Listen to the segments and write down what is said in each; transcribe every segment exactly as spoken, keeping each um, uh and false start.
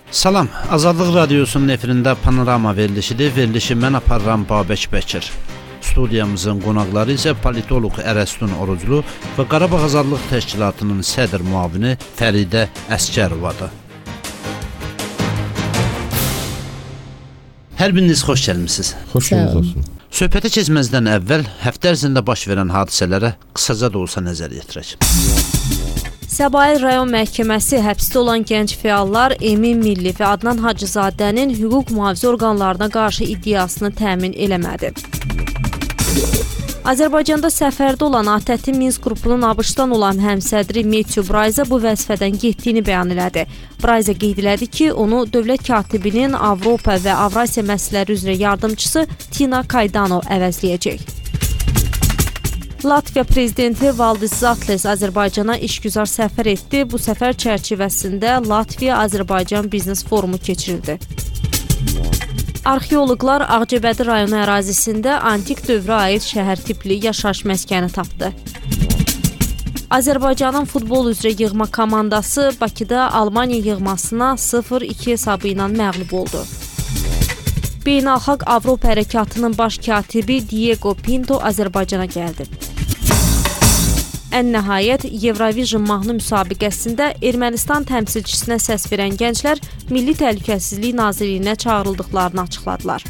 Salam, Azadlıq Radiosunun efirində Panorama verilişidir. Verilişi mən aparıram Babək Bəkir. Studiyamızın qonaqları isə politoloq Ərəstun Oruclu və Qarabağ Azadlıq Təşkilatının sədr müavini Fəridə Əsgərovadır. Hər biriniz xoş gəlmisiniz. Xoş gəldiniz olsun. Söhbətə keçməzdən əvvəl həftə ərzində baş verən hadisələrə qısaca da olsa nəzər yetirək. Səbail rayon məhkəməsi həbsdə olan gənc fəallar Emin Milli və Adnan Hacızadənin hüquq mühafizə orqanlarına qarşı iddiasını təmin eləmədi. Azərbaycanda səfərdə olan ATƏT Minsk qrupunun ABŞ-dan olan həmsədri Metyu Brayza bu vəzifədən getdiyini bəyan elədi. Brayza qeyd elədi ki, onu dövlət katibinin Avropa və Avrasiya məsələləri üzrə yardımçısı Tina Kaydano əvəzləyəcək. Latviya prezidenti Valdis Zatles Azərbaycana işgüzar səfər etdi. Bu səfər çərçivəsində Latviya-Azərbaycan biznes forumu keçirildi. Arxeoloqlar Ağcabədi rayonu ərazisində antik dövrə aid şəhər tipli yaşayış məskəni tapdı. Azərbaycanın futbol üzrə yığma komandası Bakıda Almaniya yığmasına sıfır iki hesabı ilə məğlub oldu. Beynəlxalq Avropa hərəkatının baş katibi Diego Pinto Azərbaycana gəldi. Ən nəhayət, Eurovision mahnı müsabiqəsində Ermənistan təmsilçisinə səs verən gənclər Milli Təhlükəsizlik Nazirliyinə çağırıldıqlarını açıqladılar.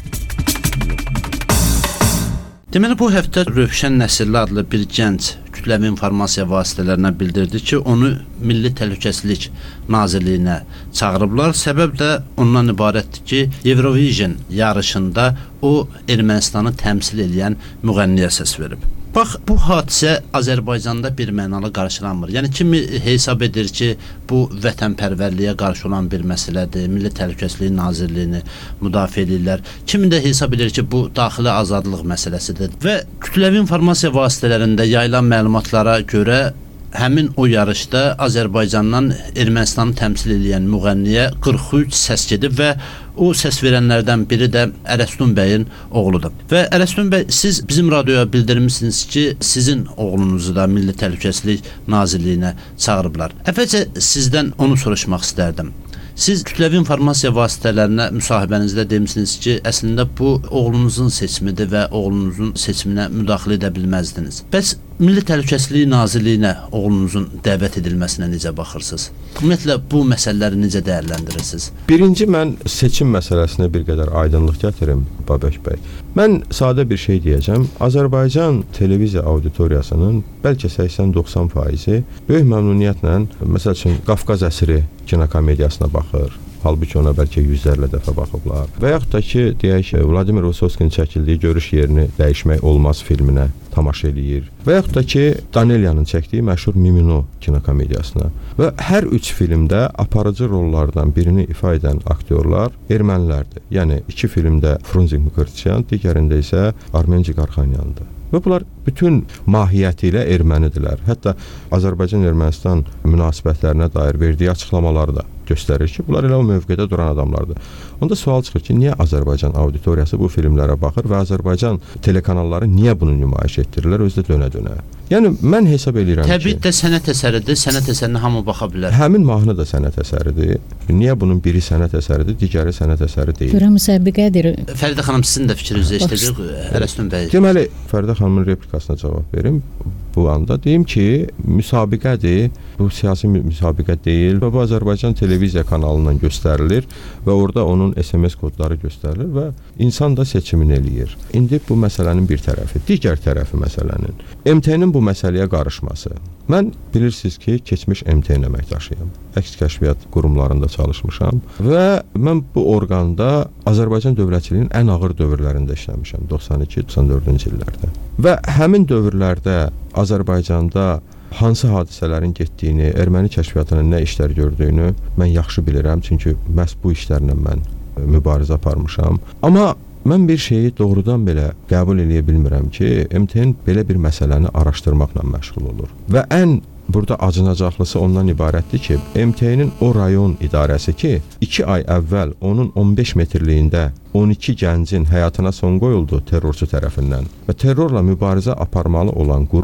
Deməli, bu həftə Rövşən Nəsirli adlı bir gənc kütləvi informasiya vasitələrinə bildirdi ki, onu Milli Təhlükəsizlik Nazirliyinə çağırıblar. Səbəb də ondan ibarətdir ki, Eurovision yarışında o Ermənistanı təmsil edən müğənniyə səs verib. Bax, bu hadisə Azərbaycanda bir mənalı qarşılanmır. Yəni, kimi hesab edir ki, bu vətənpərvərliyə qarşı olan bir məsələdir, Milli Təhlükəsizlik Nazirliyini müdafiə edirlər. Kimi də hesab edir ki, bu daxili azadlıq məsələsidir. Və kütləvi informasiya vasitələrində yayılan məlumatlara görə həmin o yarışda Azərbaycandan Ermənistanı təmsil edən müğənniyə qırx üç səs gedib və o səs verənlərdən biri də Ərəstun bəyin oğludur. Və Ərəstun bəy, siz bizim radioya bildirmişsiniz ki, sizin oğlunuzu da Milli Təhlükəsizlik Nazirliyinə çağırıblar. Əvvəlcə sizdən onu soruşmaq istərdim. Siz kütləvi informasiya vasitələrinə müsahibənizdə demişsiniz ki, əslində bu oğlunuzun seçimidir və oğlunuzun seçiminə müdaxilə edə bilməzdiniz. Bəs Milli Təhlükəsizlik Nazirliyinə oğlunuzun dəvət edilməsinə necə baxırsınız? Ümumiyyətlə, bu məsələləri necə dəyərləndirirsiniz? Birinci, mən seçim məsələsinə bir qədər aydınlıq gətirim, Babək bəy. Mən sadə bir şey deyəcəm. Azərbaycan televiziya auditoriyasının bəlkə səksən doxsan faizi böyük məmnuniyyətlə, məsəl üçün, Qafqaz əsri kinokomediyasına baxır. Halbuki ona bəlkə yüzlərlə dəfə baxıblar. Və yaxud da ki, deyək, Vladimir Vysotskinin çəkildiyi Görüş yerini dəyişmək olmaz filminə tamaşa eləyir. Və yaxud da ki, Danelyanın çəkdiyi məşhur Mimino kinokomediyasına. Və hər üç filmdə aparıcı rollardan birini ifa edən aktyorlar ermənilərdir. Yəni, iki filmdə Frunzik Mukherjyan, digərində isə Armen Cigarxanyandır. Və bunlar bütün mahiyyəti ilə ermənidirlər. Hətta Azərbaycan-Ermənistan münasibətlərinə dair verdiyi açıqlamaları da göstərir ki, bunlar elə o mövqedə duran adamlardır. Onda sual çıxır ki, niyə Azərbaycan auditoriyası bu filmlərə baxır və Azərbaycan telekanalları niyə bunu nümayiş etdirirlər özdə dönə-dönə? Yəni, mən hesab edirəm ki... Təbii də sənət əsəridir, sənət əsərinə hamı baxa bilər. Həmin mahnı da sənət əsəridir. Niyə bunun biri sənət əsəridir, digəri sənət əsəri deyil? Görə müsabiqədir. Fəridə xanım, sizin də fikrinizi eşitəcək, Ərəstun bəy. Deməli, Fəridə xanımın replikasına cavab verim. Bu anda deyim ki, müsabiqədir, bu siyasi müsabiqə deyil və bu Azərbaycan televiziya kanalından göstərilir və orada onun S M S kodları göstərilir və insan da seçimini eləyir. İndi bu məsələnin bir tərəfi, digər tərəfi məsələnin M T N-in bu məsələyə qarışması. Mən bilirsiniz ki, keçmiş M T N əməkdaşıyam. Əks kəşfiyyat qurumlarında çalışmışam və mən bu orqanda Azərbaycan dövlətçiliyinin ən ağır dövrlərində işləmişəm, doxsan iki doxsan dördüncü illərdə. Və həmin dövrlərdə Azərbaycanda hansı hadisələrin getdiyini, erməni kəşfiyyatının nə işlər gördüyünü mən yaxşı bilirəm, çünki məhz bu işlərlə mən mübarizə aparmışam. Amma mən bir şeyi doğrudan belə qəbul edə bilmirəm ki, M T N belə bir məsələni araşdırmaqla məşğul olur. Və ən burada acınacaqlısı ondan ibarətdir ki, M T N-in o rayon idarəsi ki, iki ay əvvəl onun on beş metrliyində on iki gəncin həyatına son qoyuldu terrorçu tərəfindən və terrorla mübarizə aparmalı olan qurum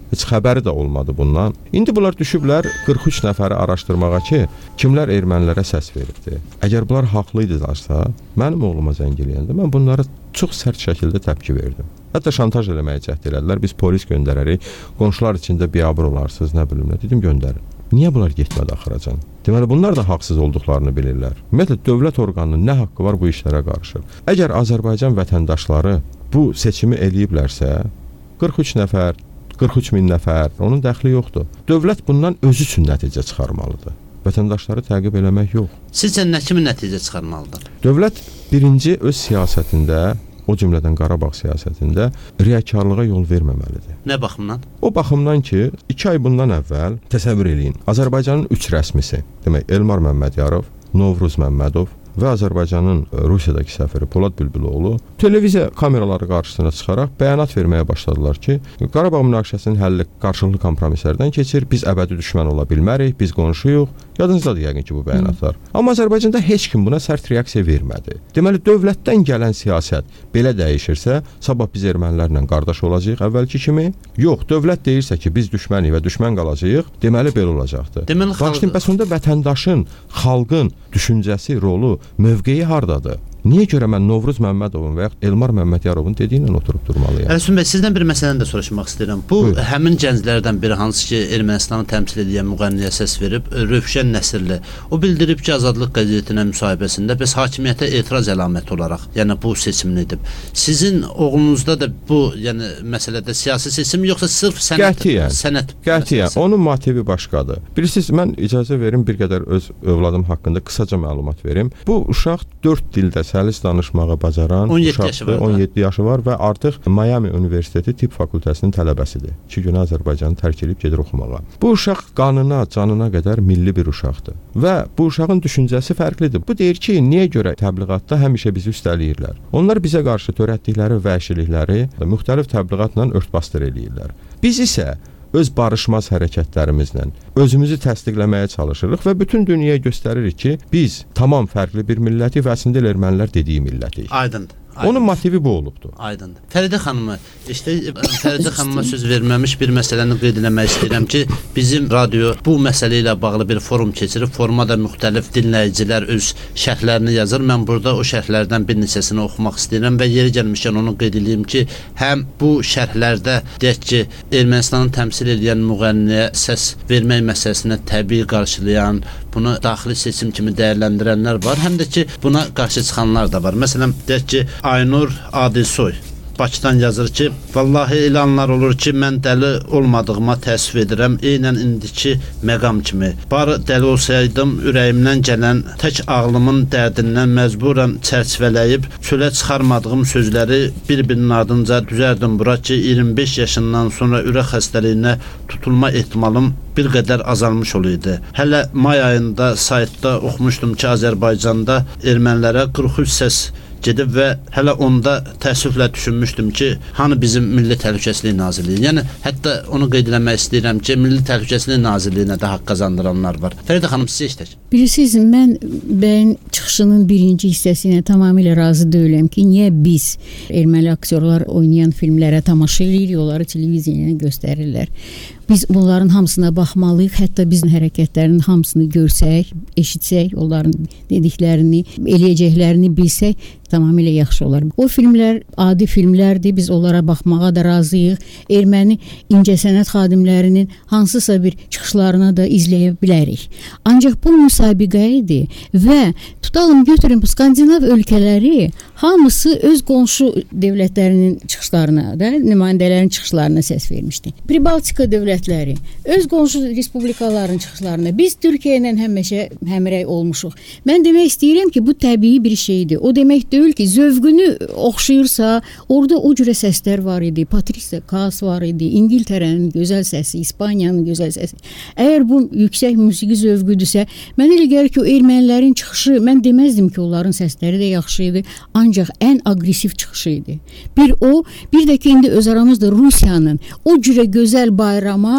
Heç xəbəri də olmadı bundan. İndi bunlar düşüblər qırx üç nəfəri araşdırmağa ki, kimlər ermənilərə səs veribdi. Əgər bunlar haqlı idilərsə, mənim oğluma zəng eləyəndə mən bunlara çox sərt şəkildə təpki verdim. Hətta şantaj eləməyə cəhd elədilər. Biz polis göndərərik, qonşular içində biabır olarsınız, nə bilim nə. Dedim göndərin. Niyə bunlar getmədi axıracan? Deməli, bunlar da haqsız olduqlarını bilirlər. Ümumiyyətlə, dövlət orqanının nə haqqı var bu işlərə qarşı? Əgər Azərbaycan vətəndaşları bu seçimi eləyiblərsə, qırx üç nəfər, qırx üç min nəfər, onun dəxli yoxdur. Dövlət bundan özü üçün nəticə çıxarmalıdır. Vətəndaşları təqib eləmək yox. Sizcə nə kimi nəticə çıxarmalıdır? Dövlət birinci öz siyasətində, o cümlədən Qarabağ siyasətində riyakarlığa yol verməməlidir. Nə baxımdan? O baxımdan ki, iki ay bundan əvvəl təsəvvür eləyin, Azərbaycanın üç rəsmisi, demək Elmar Məmmədiyarov, Novruz Məmmədov və Azərbaycanın Rusiyadakı səfiri Polad Bülbüloğlu televiziya kameraları qarşısına çıxaraq bəyanat verməyə başladılar ki, Qarabağ münaqişəsinin həlli qarşılıqlı kompromislərdən keçir, biz əbədi düşmən ola bilmərik, biz qonşuyuq. Yadınızdadır yəqin ki bu bəyanatlar. Hı. Amma Azərbaycanda heç kim buna sərt reaksiya vermədi. Deməli, dövlətdən gələn siyasət belə dəyişirsə, sabah biz ermənilərlə qardaş olacağıq əvvəlki kimi? Yox, dövlət deyirsə ki, biz düşmənik və düşmən qalacağıq, deməli belə olacaqdır. Deməli, Başlayın, bəs onda vətəndaşın, xalqın düşüncəsi, rolu, mövqeyi hardadır? Niyə görə mən Novruz Məmmədovun və yaxud Elmar Məmmədyarovun dediyi ilə oturub durmalıyam? Əlsun bəy, sizdən bir məsələni də soruşmaq istəyirəm. Bu, Buyur. Həmin gənclərdən biri hansı ki, Ermənistanı təmsil edən müğənniyə səs verib, Rövşən Nəsirli. O bildirib ki, Azadlıq qəzetinə müsahibəsində bəs hakimiyyətə etiraz əlaməti olaraq, yəni bu seçimini edib. Sizin oğlunuzda da bu, yəni məsələdə siyasi seçim yoxsa sırf sənət? Qətiyyən, sənət qətiyyən. Onun motivi başqadır. Bilirsiniz, mən icazə verim bir qədər öz övladım haqqında qısaca məlumat verim. Bu uşaq dörd dildə səlis danışmağı bacaran on yeddi yaşı var, on yeddi yaşı var və artıq Miami Universiteti Tibb Fakültəsinin tələbəsidir. İki günə Azərbaycanı tərk edib gedir oxumağa. Bu uşaq qanına, canına qədər milli bir uşaqdır və bu uşağın düşüncəsi fərqlidir. Bu deyir ki, niyə görə təbliğatda həmişə bizi üstələyirlər? Onlar bizə qarşı törətdikləri vəhşilikləri müxtəlif təbliğatla örtbasdır eləyirlər. Biz isə öz barışmaz hərəkətlərimizlə özümüzü təsdiqləməyə çalışırıq və bütün dünyaya göstəririk ki, biz tamam fərqli bir millətik və əslində ermənilər dediyi millətik. Aydındır. Onun motivi bu olubdur. Aydındır. Fəridə xanımı, işte Fəridə xanıma söz verməmiş bir məsələni qeyd etmək istəyirəm ki, bizim radio bu məsələ ilə bağlı bir forum keçirib, foruma da müxtəlif dinləyicilər öz şərhlərini yazır. Mən burada o şərhlərdən bir neçəsini oxumaq istəyirəm və yeri gəlmişkən onu qeyd edeyim ki, həm bu şərhlərdə deyək ki, Ermənistanı təmsil edən müğənniyə səs vermək məsələsinə təbii qarşılayan, bunu daxili seçim kimi dəyərləndirənlər var, həm də ki, buna qarşı çıxanlar da var. Məsələn, deyək ki, Aynur Adilsoy Bakıdan yazır ki, vallahi elanlar olur ki, mən dəli olmadığıma təəssüf edirəm, eynən indiki məqam kimi. Barı dəli olsaydım, ürəyimdən gələn tək ağlımın dərdindən məcburən çərçivələyib, çölə çıxarmadığım sözləri bir-birinin ardınca düzərdim bura ki, iyirmi beş yaşından sonra ürək xəstəliyinə tutulma ehtimalım bir qədər azalmış olaydı. Hələ may ayında saytda oxumuşdum ki, Azərbaycanda ermənilərə qırx üç səs gedib və hələ onda təəssüflə düşünmüşdüm ki, hani bizim Milli Təhlükəsizlik Nazirliyi. Yəni, hətta onu qeyd eləmək istəyirəm ki, Milli Təhlükəsizlik Nazirliyinə də haqq qazandıranlar var. Fəridə xanım, sizə işlək. Bilirsiniz, mən bəyin çıxışının birinci hissəsinə tamamilə razı deyiləm ki, niyə biz erməni aktyorlar oynayan filmlərə tamaşa edirik, onları televiziyaya göstərirlər. Biz bunların hamısına baxmalıyıq, hətta bizim hərəkətlərinin hamısını görsək, eşitsək, onların dediklərini, eləyəcəklərini bilsək, tamamilə yaxşı olar. O filmlər adi filmlərdir, biz onlara baxmağa da razıyıq. Erməni incəsənət xadimlərinin hansısa bir çıxışlarını da izləyə bilərik. Ancaq bu müsabiqə idi və tutalım götürün bu Skandinav ölkələri hamısı öz qonşu dövlətlərinin çıxışlarına da, nümayəndələrin çıxışlarına səs vermişdi. Pribaltika dövlətləri öz qonşu respublikaların çıxışlarına biz Türkiyə ilə həmişə həmrəy olmuşuq. Mən demək istəyirəm ki, bu təbii bir şeydir. O demək deyil ki, zövqünü oxşayırsa, orada o cürə səslər var idi. Patricia Kaas var idi, İngiltərənin gözəl səsi, İspaniyanın gözəl səsi. Əgər bu yüksək musiqi zövqüdürsə, mən elə gəlir ki, o ermənilərin çıxışı, mən deməzdim ki, onların səsləri də yaxşı idi, ancaq ən aqressiv çıxışı idi. Bir o, bir də ki, indi öz aramızda Rusiyanın o cürə gözəl bayrama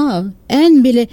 ən belə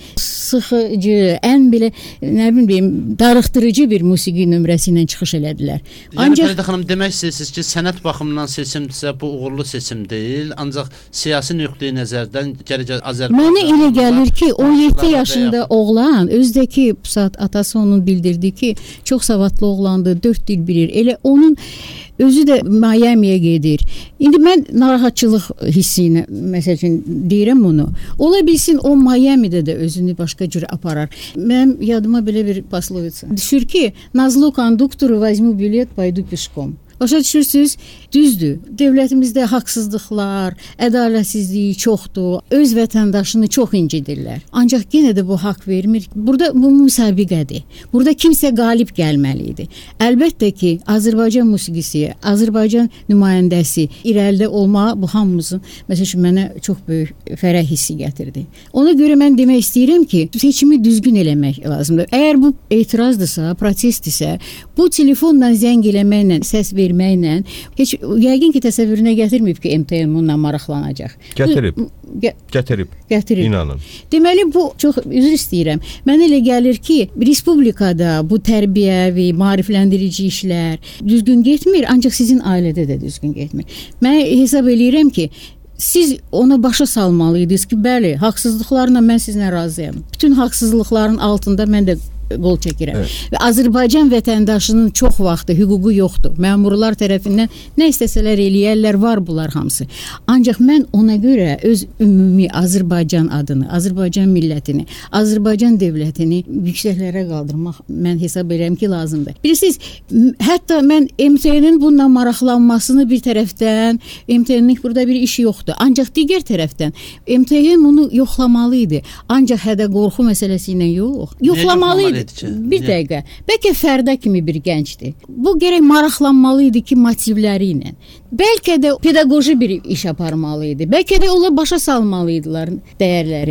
sıxıcı, ən belə nə bilim darıxdırıcı bir musiqi nömrəsi ilə çıxış elədilər. Yəni Ancaq Fəridə xanım demək istəyirsiniz ki, sənət baxımından seçimdirsə bu uğurlu seçim deyil, ancaq siyasi nöqteyi nəzərdən gələcək Azərbaycan. Mənə elə gəlir ki, on yeddi yaşında oğlan özdəki saat atası onun bildirdi ki, çox savadlı oğlandı, dörd dil bilir. Elə onun özü də Miami'yə gedir. İndi mən narahatçılıq hissi ilə məsəl üçün deyirəm onu. Ola bilsin o Miami'də də özünü başqa cür aparar. Mənim yadıma belə bir poslovica düşür ki, Nazlı konduktoru возьму билет, pойду пешком. Başa düşürsünüz? Düzdür. Dövlətimizdə haqsızlıqlar, ədalətsizlik çoxdur. Öz vətəndaşını çox incidirlər. Ancaq yenə də bu haqq vermir. Burada bu müsabiqədir. Burada kimsə qalib gəlməli idi. Əlbəttə ki, Azərbaycan musiqisi, Azərbaycan nümayəndəsi irəlidə olmağı bu hamımızın məsəl üçün mənə çox böyük fərəh hissi gətirdi. Ona görə mən demək istəyirəm ki, seçimi düzgün eləmək lazımdır. Əgər bu etirazdısa, protestdirsə, bu telefonla zəng eləməklə, səs verməklə heç yəqin ki təsəvvürünə gətirməyib ki, M T M bununla maraqlanacaq. Gətirib. Gə gətirib. Gətirib. İnanın. Deməli bu çox üzr istəyirəm. Mənə elə gəlir ki, respublikada bu tərbiyəvi, maarifləndirici işlər düzgün getmir, ancaq sizin ailədə də düzgün getmir. Mən hesab eləyirəm ki, siz ona başa salmalıydınız ki, bəli, haqsızlıqlarla mən sizinlə razıyam. Bütün haqsızlıqların altında mən də qol çəkirəm. Evet. Və Azərbaycan vətəndaşının çox vaxtı hüququ yoxdur. Məmurlar tərəfindən nə istəsələr eləyərlər, var bunlar hamısı. Ancaq mən ona görə öz ümumi Azərbaycan adını, Azərbaycan millətini, Azərbaycan dövlətini yüksəklərə qaldırmaq mən hesab edirəm ki, lazımdır. Bilirsiniz, hətta mən M T N'nin bununla maraqlanmasını bir tərəfdən, M T N'nin burada bir işi yoxdur. Ancaq digər tərəfdən M T N bunu yoxlamalı idi. Ancaq hədə qorxu məsələsi ilə yox. Yoxlamalı idi. Bir dəqiqə. Bəlkə Fərdə kimi bir gəncdir. Bu gərək maraqlanmalı idi ki, motivləri ilə. Bəlkə də pedaqoji bir iş aparmalı idi. Bəlkə də onlar başa salmalı idilər dəyərləri.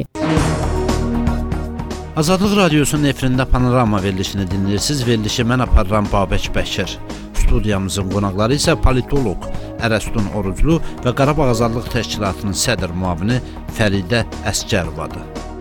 Azadlıq Radiosunun efirində Panorama verilişini dinləyirsiniz. Verilişi mən aparıram Babək Bəkir. Studiyamızın qonaqları isə politoloq Ərəstun Oruclu və Qarabağ Azadlıq Təşkilatının sədr müavini Fəridə Əsgərovadır.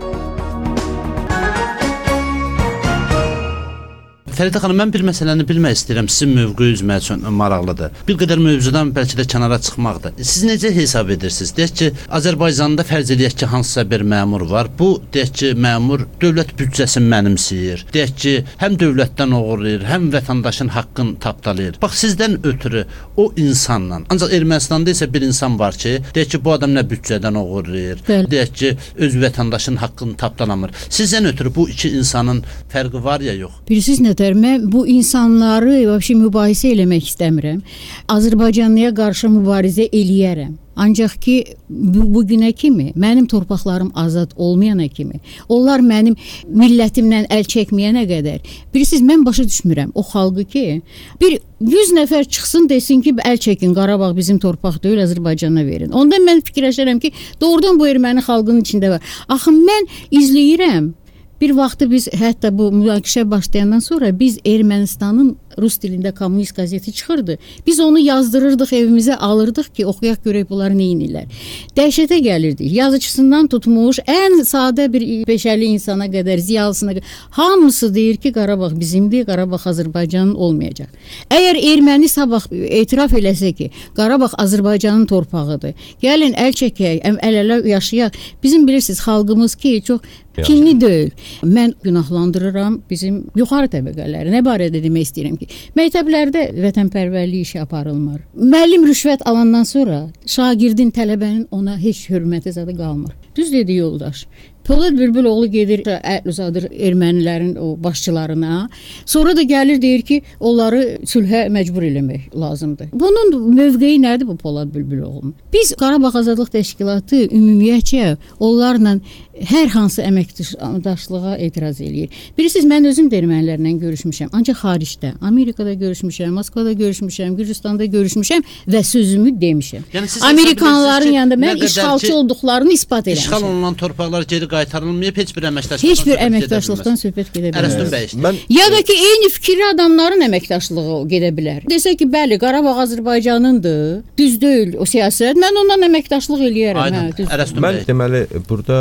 Fəridə xanım, mən bir məsələni bilmək istəyirəm. Sizin mövqeyiniz mənim üçün maraqlıdır. Bir qədər mövzudan bəlkə də kənara çıxmaqdır. Siz necə hesab edirsiniz? Deyək ki, Azərbaycanda fərz edək ki, hansısa bir məmur var. Bu, deyək ki, məmur dövlət büdcəsini mənimsəyir. Deyək ki, həm dövlətdən oğurlayır, həm vətəndaşın haqqını tapdalayır. Bax, sizdən ötürü o insanla, ancaq Ermənistanda isə bir insan var ki, deyək ki, bu adam nə büdcədən oğurlayır, Bəli. deyək ki, öz vətəndaşın haqqını tapdalamır. Sizdən ötürü bu iki insanın fərqi var ya yox? Bilirsiniz nə? Mən bu insanları vəbşi mübahisə eləmək istəmirəm. Azərbaycanlıya qarşı mübarizə eləyərəm. Ancaq ki, bu, bugünə kimi, mənim torpaqlarım azad olmayana kimi, onlar mənim millətimdən əl çəkməyənə qədər, bilirsiniz, mən başa düşmürəm o xalqı ki, bir yüz nəfər çıxsın desin ki, əl çəkin, Qarabağ bizim torpaq deyil, Azərbaycana verin. Onda mən fikirləşərəm ki, doğrudan bu erməni xalqının içində var. Axı mən izləyirəm. Bir vaxtı biz, hətta bu münaqişə başlayandan sonra biz Ermənistanın rus dilində kommunist qəzeti çıxırdı. Biz onu yazdırırdıq, evimizə alırdıq ki, oxuyaq görək bunlar nə edirlər. Dəhşətə gəlirdik. Yazıcısından tutmuş, ən sadə bir peşəli insana qədər, ziyalısına qədər, hamısı deyir ki, Qarabağ bizimdir, Qarabağ Azərbaycanın olmayacaq. Əgər erməni sabah etiraf eləsə ki, Qarabağ Azərbaycanın torpağıdır, gəlin əl çəkək, əl-ələ yaşayaq. Bizim bilirsiniz, xalqımız ki, çox kinli deyil. Mən günahlandırıram bizim yuxarı təbəqələri. Nə barədə demək istəyirəm ki, məktəblərdə vətənpərvərlik işi aparılmır. Müəllim rüşvət alandan sonra şagirdin, tələbənin ona heç hörməti zadı qalmır. Düz dedi yoldaş. Polad Bülbüloğlu gedir, əl uzadır ermənilərin o başçılarına. Sonra da gəlir deyir ki, onları sülhə məcbur eləmək lazımdır. Bunun mövqeyi nədir bu Polad Bülbüloğlu'nun? Biz Qarabağ Azadlıq Təşkilatı ümumiyyətcə onlarla hər hansı əməkdaşlığa etiraz eləyir. Bilirsiniz, mən özüm də ermənilərlə görüşmüşəm, ancaq xaricdə. Amerikada görüşmüşəm, Moskvada görüşmüşəm, Gürcüstanda görüşmüşəm və sözümü demişəm. Yəni, Amerikanların yanında mən işğalçı olduqlarını isbat eləmişəm. İşğal olunan torpaqlar geri qaytarılmayıb, heç bir əməkdaşlıqdan heç bir əməkdaşlıqdan söhbət gedə bilər. Ərəstun bəy. Mən... Ya da ki, eyni fikirli adamların əməkdaşlığı gedə bilər. Desə ki, bəli, Qarabağ Azərbaycanındır, düz deyil o siyasət, mən ondan əməkdaşlıq eləyərəm. Aydın, hə, Ərəstun bəy. Mən deməli, burada öz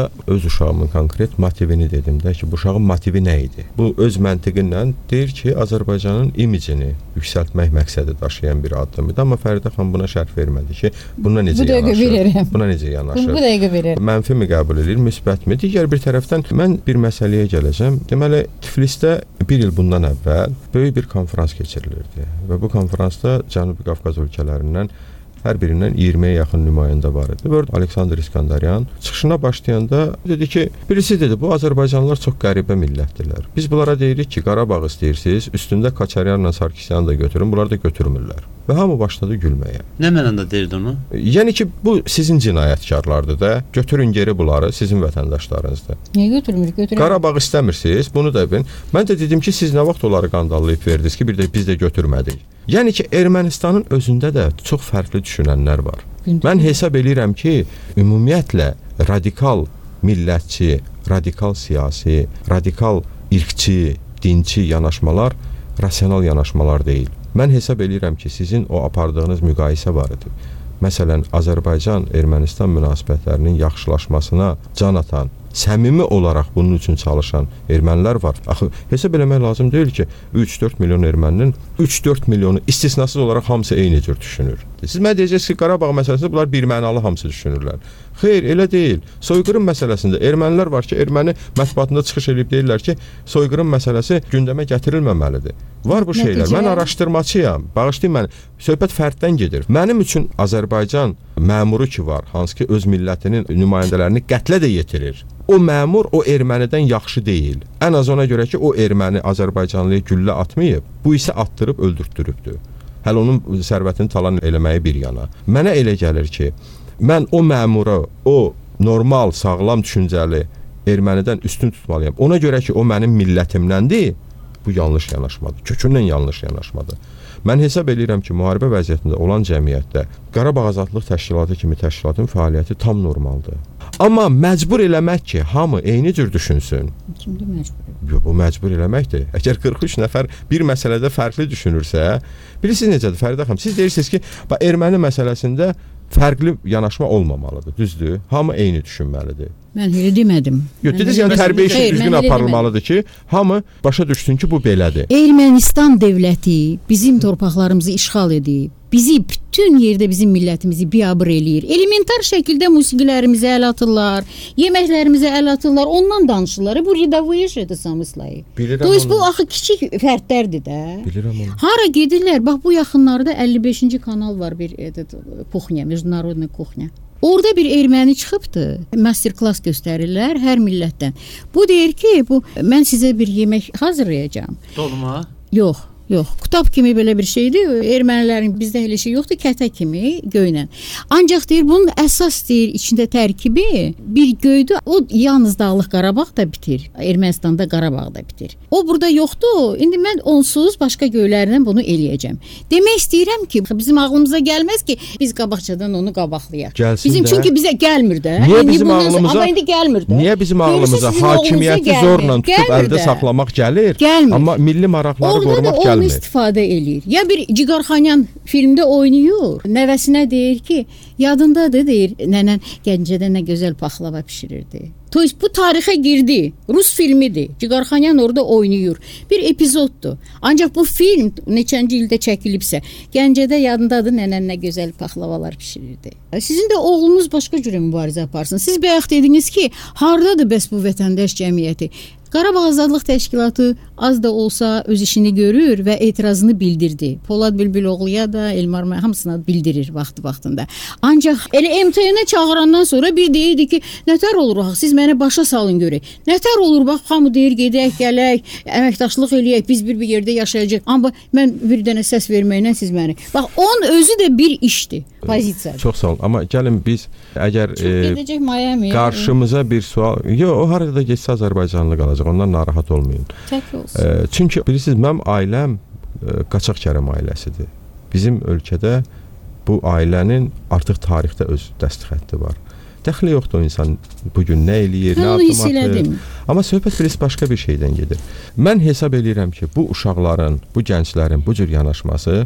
öz uşağımın konkret motivini dedim də ki, bu uşağın motivi nə idi? Bu öz məntiqi ilə deyir ki, Azərbaycanın imicini yüksəltmək məqsədi daşıyan bir addım idi, amma Fəridə xanım buna şərh vermədi ki, buna necə bu yanaşır? Buna necə yanaşır? Bu dəqiqə verir. Mənfi mi qəbul edir, müsbətmi? Digər bir tərəfdən mən bir məsələyə gələcəm. Deməli, Tiflisdə bir il bundan əvvəl böyük bir konfrans keçirilirdi və bu konfransda Cənubi Qafqaz ölkələrindən hər birindən iyirmiyə yaxın nümayəndə var idi. Və Aleksandr İskandaryan çıxışına başlayanda dedi ki, birisi dedi, bu Azərbaycanlılar çox qəribə millətdirlər. Biz bunlara deyirik ki, Qarabağ istəyirsiniz, üstündə Kaçaryanla Sarkisyanı da götürün, bunları da götürmürlər. Və hamı başladı gülməyə. Nə mənada deyirdi onu? Yəni ki, bu sizin cinayətkarlardır da, götürün geri bunları, sizin vətəndaşlarınızdır. Niyə götürmür? Götürür. Qarabağ istəmirsiniz, bunu da bilin. Mən də dedim ki, siz nə vaxt onları qandallayıb verdiniz ki, bir də biz də götürmədik. Yəni ki, Ermənistanın özündə də çox fərqli düşünənlər var. Mən hesab eləyirəm ki, ümumiyyətlə radikal millətçi, radikal siyasi, radikal irqçi, dinçi yanaşmalar rasional yanaşmalar deyil. Mən hesab eləyirəm ki, sizin o apardığınız müqayisə var idi. Məsələn, Azərbaycan-Ermənistan münasibətlərinin yaxşılaşmasına can atan, səmimi olaraq bunun üçün çalışan ermənilər var. Axı, hesab eləmək lazım deyil ki, üç dörd milyon erməninin üç dörd milyonu istisnasız olaraq hamısı eyni cür düşünür. Siz mənə deyəcəksiniz ki, Qarabağ məsələsində bunlar birmənalı hamısı düşünürlər. Xeyr, elə deyil. Soyqırım məsələsində ermənilər var ki, erməni mətbuatında çıxış edib deyirlər ki, soyqırım məsələsi gündəmə gətirilməməlidir. Var bu şeylər. Mən araşdırmaçıyam. Bağışlayın mən. Söhbət fərddən gedir. Mənim üçün Azərbaycan məmuru ki var, hansı ki öz millətinin nümayəndələrini qətlə də yetirir. O məmur o ermənidən yaxşı deyil. Ən az ona görə ki, o erməni Azərbaycanlıya güllə atmayıb, bu isə atdırıb öldürtdürübdür. Hələ onun sərvətini talan eləməyi bir yana. Mənə elə gəlir ki, mən o məmura, o normal, sağlam düşüncəli ermənidən üstün tutmalıyam. Ona görə ki, o mənim millətimdəndir, bu yanlış yanaşmadır. Kökündən yanlış yanaşmadır. Mən hesab eləyirəm ki, müharibə vəziyyətində olan cəmiyyətdə Qarabağ Azadlıq Təşkilatı kimi təşkilatın fəaliyyəti tam normaldır. Amma məcbur eləmək ki, hamı eyni cür düşünsün. Kimdir məcbur? Yox, bu məcbur eləməkdir. Əgər qırx üç nəfər bir məsələdə fərqli düşünürsə, bilirsiniz necədir Fəridə xanım? Siz deyirsiniz ki, erməni məsələsində fərqli yanaşma olmamalıdır, düzdür? Hamı eyni düşünməlidir. Mən elə demədim. Yox, dediniz yəni tərbiyə işi düzgün aparılmalıdır ki, hamı başa düşsün ki, bu belədir. Ermənistan dövləti bizim torpaqlarımızı işğal edib. Bizi bütün yerdə bizim millətimizi biabır eləyir. Elementar şəkildə musiqilərimizə əl atırlar, yeməklərimizə əl atırlar, ondan danışırlar. Bu rədavoyə şeydir samıslayı. Bilirəm. Dolayısıyla bu axı kiçik fərdlərdir də. Bilirəm onu. Hara gedirlər? Bax bu yaxınlarda əlli beşinci kanal var bir kuxnya, международная kuxnya. Orada bir erməni çıxıbdı. Master-klass göstərirlər hər millətdən. Bu deyir ki, bu mən sizə bir yemək hazırlayacağam. Dolma? Yox. Yox, qutab kimi belə bir şeydir. Ermənilərin bizdə elə şey yoxdur, kətə kimi göynən. Ancaq deyir, bunun əsas deyir içində tərkibi bir göydür. O yalnız Dağlıq Qarabağda bitir. Ermənistanda Qarabağda bitir. O burada yoxdur. İndi mən onsuz başqa göylərdən bunu eləyəcəm. Demək istəyirəm ki, bizim ağlımıza gəlməz ki, biz qabaqcadan onu qabaqlayaq. Gəlsin bizim də. çünki bizə gəlmir də. Niyə indi bizim ağlımıza? Amma indi gəlmir də. Niyə bizim ağlımıza hakimiyyəti zorla tutub əldə saxlamaq gəlir? Gəlmir. Amma milli maraqları qorumaq gəlmir. Onu istifadə eləyir. Ya bir Cigarxanyan filmdə oynayır. Nəvəsinə deyir ki, yadındadır deyir, nənən Gəncədə nə gözəl paxlava bişirirdi. Toys bu tarixə girdi. Rus filmidir. Cigarxanyan orada oynayır. Bir epizoddur. Ancaq bu film neçənci ildə çəkilibsə, Gəncədə yadındadır nənən nə gözəl paxlavalar bişirirdi. Sizin də oğlunuz başqa cür mübarizə aparsın. Siz bayaq dediniz ki, hardadır bəs bu vətəndaş cəmiyyəti? Qarabağ Azadlıq Təşkilatı az da olsa öz işini görür və etirazını bildirdi. Polad Bülbüloğluya da, Elmar hamısına bildirir vaxtı-vaxtında. Ancaq elə M T N-ə çağırandan sonra bir deyirdi ki, nətər olur bax, siz mənə başa salın görək. Nətər olur bax, hamı deyir gedək, gələk, əməkdaşlıq eləyək, biz bir bir yerdə yaşayacaq. Amma mən bir dənə səs verməklə siz məni. Bax, onun özü də bir işdir, pozisiya. Çox sağ olun. Amma gəlin biz əgər gedəcək Miami. Qarşımıza bir sual, yox, o harada getsə Azərbaycanlı qalacaq. Ondan narahat olmayın. Tək olsun. E, çünki bilirsiniz, mənim ailəm e, qaçaq kərəm ailəsidir. Bizim ölkədə bu ailənin artıq tarixdə öz dəstxətti var. Dəxli yoxdur o insan bugün nə eləyir, nə addım atır. Amma söhbət birisi başqa bir şeydən gedir. Mən hesab eləyirəm ki, bu uşaqların, bu gənclərin bu cür yanaşması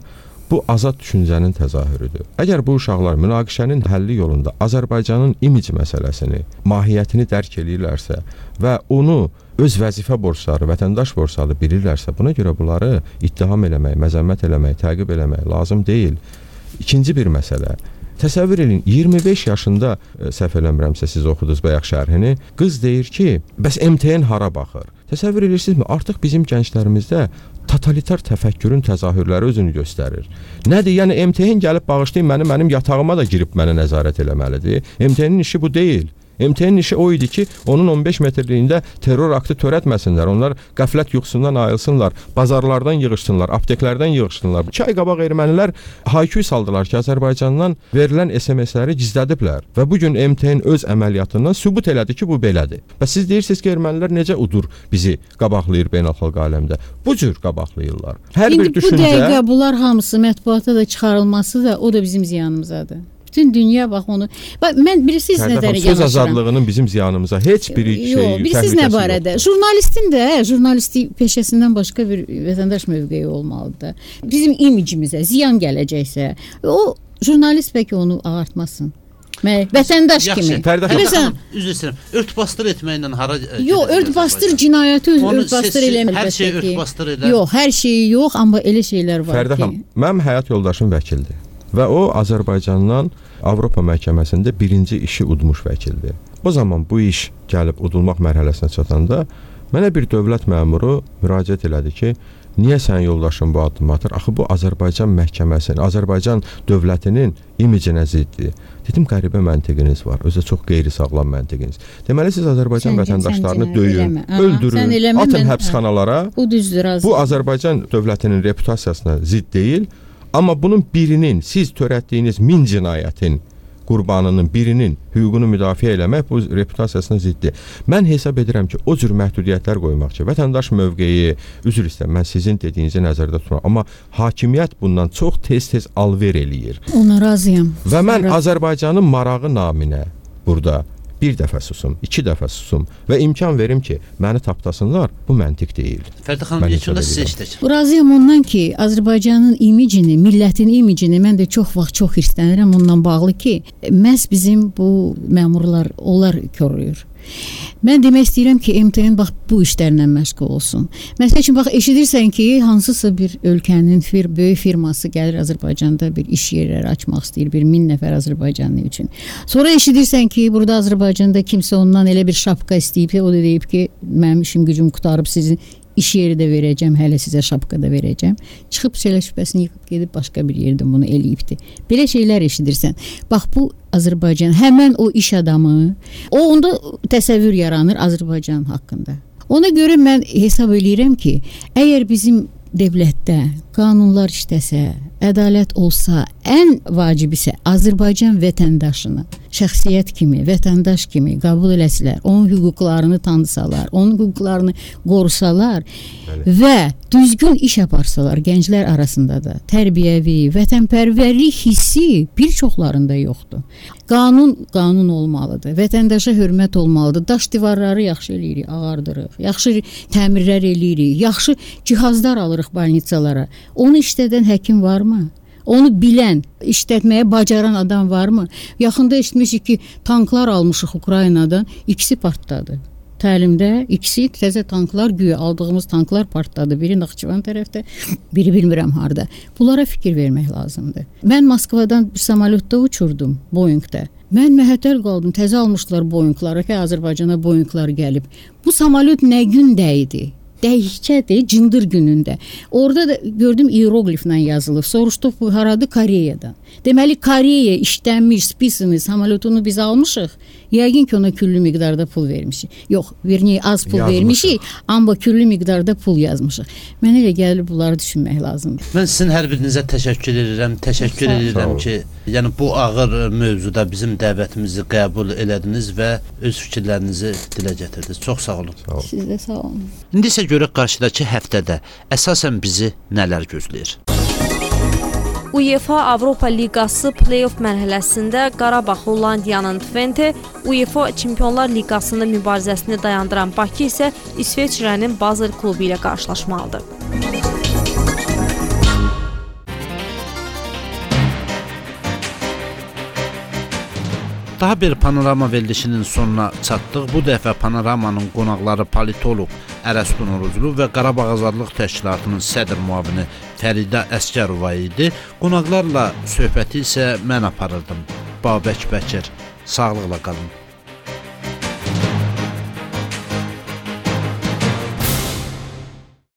bu azad düşüncənin təzahürüdür. Əgər bu uşaqlar münaqişənin həlli yolunda Azərbaycanın imic məsələsini, mahiyyətini dərk eləyirlərsə və onu öz vəzifə borcları, vətəndaş borcları bilirlərsə, buna görə bunları ittiham eləmək, məzəmmət eləmək, təqib eləmək lazım deyil. İkinci bir məsələ. Təsəvvür edin, iyirmi beş yaşında, səhv eləmirəmsə siz oxudunuz bayaq şərhini, qız deyir ki, bəs M T N hara baxır? Təsəvvür edirsinizmi? Artıq bizim gənclərimizdə totalitar təfəkkürün təzahürləri özünü göstərir. Nədir? Yəni M T N gəlib bağışlayın məni, mənim yatağıma da girib mənə nəzarət eləməlidir. M T N-in işi bu deyil. M T N-in işi o idi ki, onun on beş metrliyində terror aktı törətməsinlər. Onlar qəflət yuxusundan ayılsınlar, bazarlardan yığışsınlar, apteklərdən yığışsınlar. İki ay qabaq ermənilər hayküy saldılar ki, Azərbaycandan verilən S M S-ləri gizlədiblər və bugün M T N öz əməliyyatından sübut elədi ki, bu belədir. Və siz deyirsiniz ki, ermənilər necə udur bizi qabaqlayır beynəlxalq aləmdə. Bu cür qabaqlayırlar. Hər İndi bir düşüncə... bu dəqiqə bunlar hamısı mətbuata da çıxarılması da o da bizim ziyanımızadır. Bütün dünya bax onu. Bax mən bilirsiniz nə dərəcədə söz azadlığının bizim ziyanımıza heç bir şey yox. Bilirsiniz nə barədə? Jurnalistin də, jurnalistlik peşəsindən başqa bir vətəndaş mövqeyi olmalıdır. Bizim imicimizə ziyan gələcəksə, o jurnalist bəlkə onu ağartmasın. Mən vətəndaş kimi. Məsələn, üzr istəyirəm. Örtbasdır etməklə hara yox, örtbasdır cinayəti öz örtbasdır eləmir. Hər şey örtbasdır elər. Yox, hər şeyi yox, amma elə şeylər var Fərdə ki. xanım, mənim həyat yoldaşım vəkildir. Və o Azərbaycandan Avropa məhkəməsində birinci işi udmuş vəkildir. O zaman bu iş gəlib udulmaq mərhələsinə çatanda mənə bir dövlət məmuru müraciət elədi ki, niyə sənin yoldaşın bu addımı atır? Axı bu Azərbaycan məhkəməsinin, Azərbaycan dövlətinin imicinə ziddir. Dedim, qəribə məntiqiniz var, özü çox qeyri-sağlam məntiqiniz. Deməli, siz Azərbaycan sən, vətəndaşlarını sən döyün, eləmə. öldürün, eləmə, atın mən, həbsxanalara. Bu düzdür, bu Azərbaycan dövlətinin reputasiyasına zidd deyil. Amma bunun birinin, siz törətdiyiniz min cinayətin qurbanının birinin hüququnu müdafiə eləmək bu reputasiyasına ziddir. Mən hesab edirəm ki, o cür məhdudiyyətlər qoymaq ki, vətəndaş mövqeyi, üzr istəyirəm, mən sizin dediyinizi nəzərdə tuturam, amma hakimiyyət bundan çox tez-tez alver eləyir. Ona razıyam. Və mən Azərbaycanın marağı naminə burada bir dəfə susum, iki dəfə susum və imkan verim ki, məni tapdasınlar, bu məntiq deyil. Fərdə xanım, yekunda sizə işlək. Razıyam ondan ki, Azərbaycanın imicini, millətin imicini mən də çox vaxt çox hirslənirəm ondan bağlı ki, məhz bizim bu məmurlar, onlar koruyur. Mən demək istəyirəm ki, M T N bax bu işlərlə məşğul olsun. Məsəl üçün bax eşidirsən ki, hansısa bir ölkənin fir, böyük firması gəlir Azərbaycanda bir iş yerləri açmaq istəyir, bir min nəfər Azərbaycanlı üçün. Sonra eşidirsən ki, burada Azərbaycanda kimsə ondan elə bir şapka istəyib, o da deyib ki, mənim işim gücüm qutarıb sizin iş yeri də verəcəm, hələ sizə şapka da verəcəm. Çıxıb şeylə şübhəsini yıxıb gedib başqa bir yerdə bunu eləyibdi. Belə şeylər eşidirsən. Bax bu Azərbaycan, həmən o iş adamı, o onda təsəvvür yaranır Azərbaycan haqqında. Ona görə mən hesab eləyirəm ki, əgər bizim dövlətdə qanunlar işləsə, ədalət olsa, ən vacibi isə Azərbaycan vətəndaşını şəxsiyyət kimi, vətəndaş kimi qəbul eləsələr, onun hüquqlarını tanısalar, onun hüquqlarını qorusalar Bəli. və düzgün iş aparsalar gənclər arasında da tərbiyəvi, vətənpərvərlik hissi bir çoxlarında yoxdur. Qanun, qanun olmalıdır, vətəndaşa hörmət olmalıdır, daş divarları yaxşı eləyirik, ağardırıq, yaxşı təmirlər eləyirik, yaxşı cihazlar alırıq balnitsalara. Onu işlədən həkim varmı? Onu bilən, işlətməyə bacaran adam varmı? Yaxında eşitmişik ki, tanklar almışıq Ukraynadan, ikisi partladı. Təlimdə ikisi təzə tanklar, güya aldığımız tanklar partladı. Biri Naxçıvan tərəfdə, biri bilmirəm harda. Bunlara fikir vermək lazımdır. Mən Moskvadan bir samolyotda uçurdum, Boeingdə. Mən məhətəl qaldım, təzə almışlar Boeingları ki, Azərbaycana Boeinglar gəlib. Bu samolyot nə gündə idi? Dəqiqçədir, cındır günündə. Orada da gördüm hierogliflə yazılıb. Soruşduq bu haradı? Koreyadan. Deməli Koreya işlənmiş spisini, samolyotunu biz almışıq. Yəqin ki ona küllü miqdarda pul vermişik. Yox, verniyə az pul yazmışıq. vermişik, amma küllü miqdarda pul yazmışıq. Mən elə gəlir bunları düşünmək lazımdır. Mən sizin hər birinizə təşəkkür edirəm. Təşəkkür sağ edirəm ki, yəni bu ağır mövzuda bizim dəvətimizi qəbul elədiniz və öz fikirlərinizi dilə gətirdiniz. Çox sağ olun. Sağ olun. Siz də sağ olun. İndi isə görək qarşıdakı həftədə əsasən bizi nələr gözləyir. UEFA Avropa Liqası play-off mərhələsində Qarabağ Hollandiyanın Twente, UEFA Çempionlar Liqasında mübarizəsini dayandıran Bakı isə İsveçrənin Basel klubu ilə qarşılaşmalıdır. Daha bir panorama verilişinin sonuna çatdıq. Bu dəfə panoramanın qonaqları politoloq Ərəs Noruzlu və Qarabağ Azadlıq Təşkilatının sədr müavini Fəridə Əsgərova idi. Qonaqlarla söhbəti isə mən aparırdım. Babək Bəkir. Sağlıqla qalın.